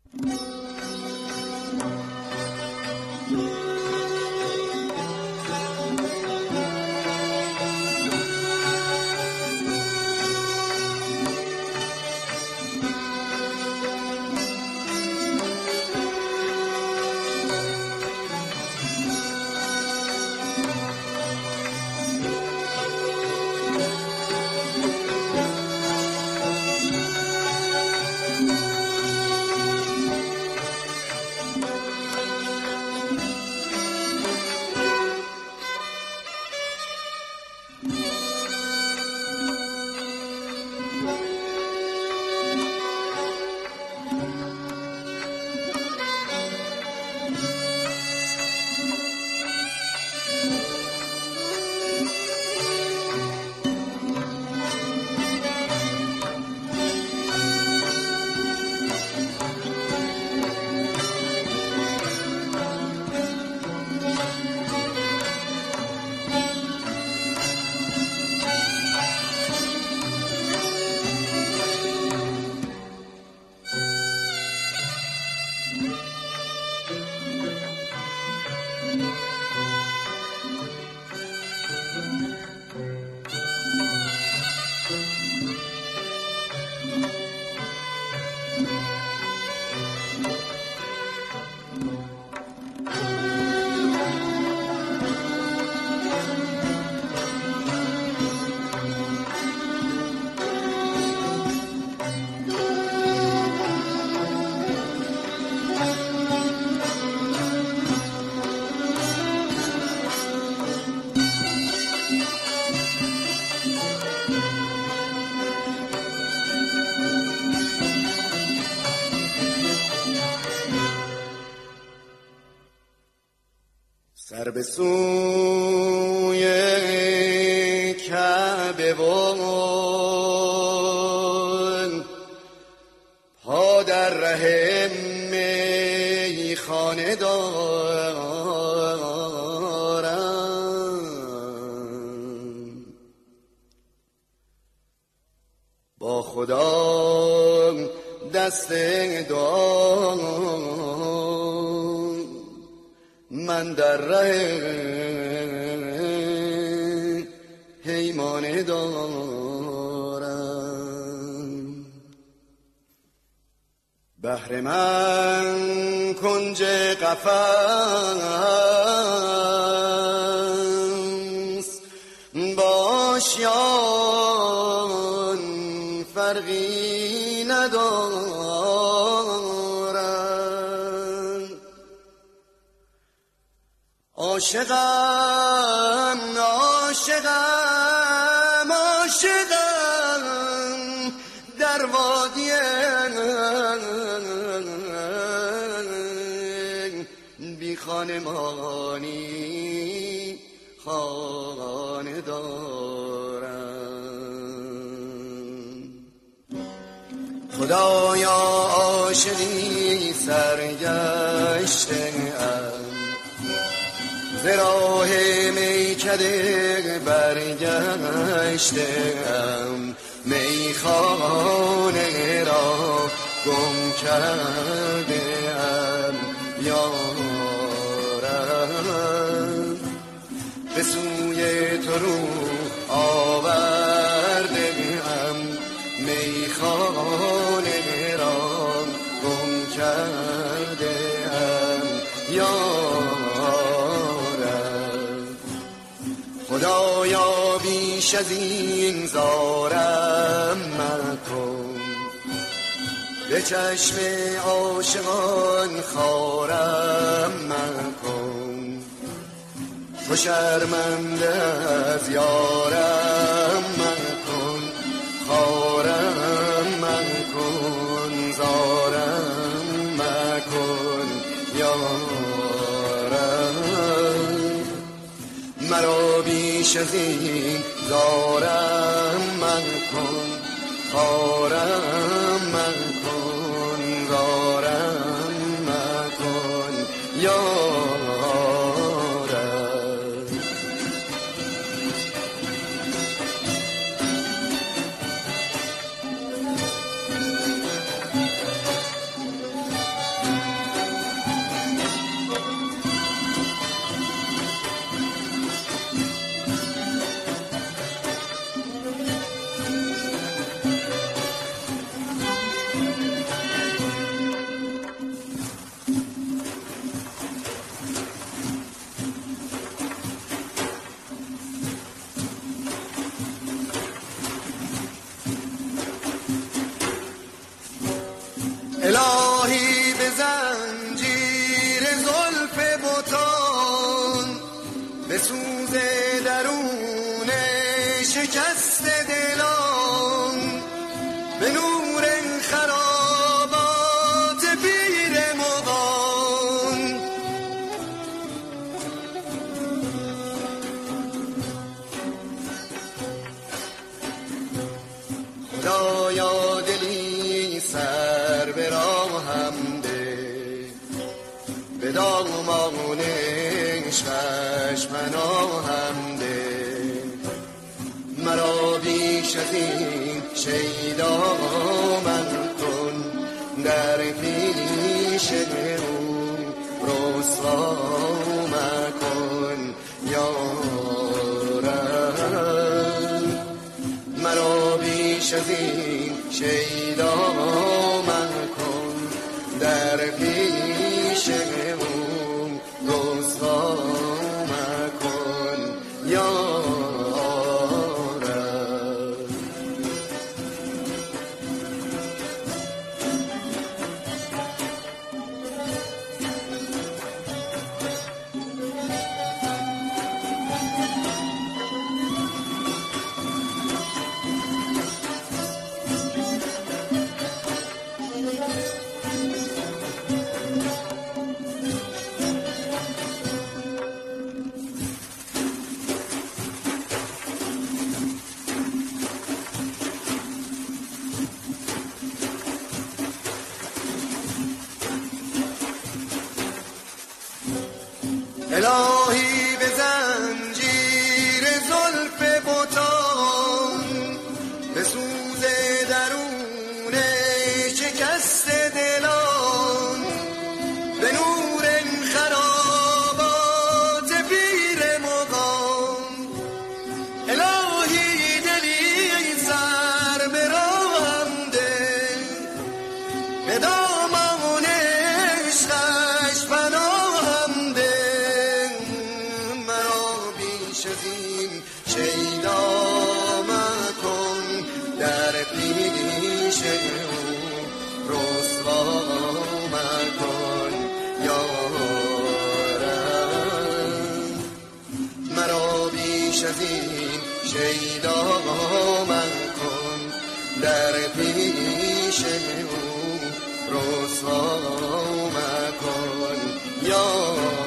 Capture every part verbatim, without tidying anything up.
سر به سوی کعبه و پا در ره میخانه دارم، با خدا دست دعا من در ره پیمانه دارم. بهر من کنج قفس باشیان فرقی ندارم. عاشقم عاشقم عاشقم در وادی بی خانمانی خانه دارم. خدایا عاشقی سرگشته‌ام، ز راه میکده برگشته‌ام، میخانه را گم کرده‌ام. یارم به سوی تو رو آورده‌ام، میخانه را گم کرده‌ام. یارم خدایا بیش از این زارم مکن، به چشم عاشقان خارم مکن. تو شرمنده از یارم مکن، خارم مکن، زارم مکن. یارم مرا بیش از این زارم مکن، خارم مکن، زارم مکن. یارم زنجیر زلف بتان به سوز درون شکست دلان به نور خرابات پیر مغان خدایا دلی سر به راهم ده به دامان عشقش پناهم ده مرا بیش از این شیدا من کن در پیش او رسوا مکن یارم مرا بیش از این شیدا من کن در پیش او رسوا مکن یارم الهی به زنجیر زلف بتان به سوز درون شکست دلان به نور خرابات پیر مغان الهی دلی سر به راهم ده به دامان عشقش پناهم ده شیدا مکن در پیش او رسوا مکن یارم مرا بیش از این شیدا مکن در پیش او رسوا مکن یارم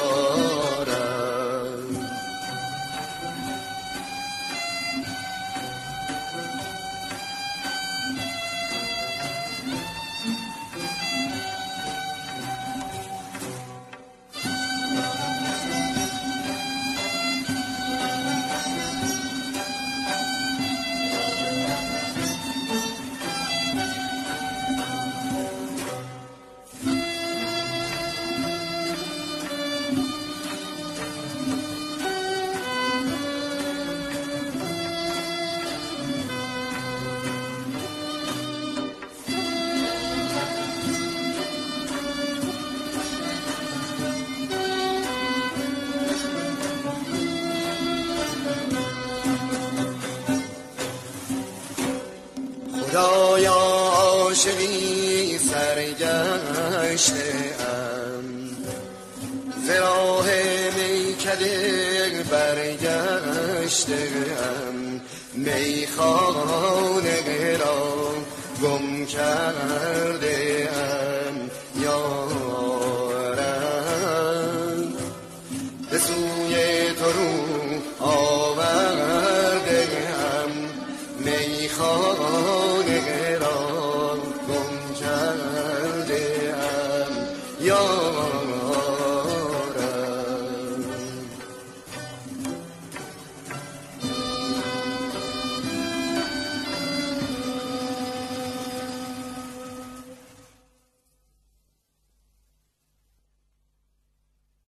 خدایا عاشقی سرگشته ام ز راه میکده برگشته ام میخانه را گم کرده ام یارم به سوی تو رو آورده ام میخانه را گم کرده ام یا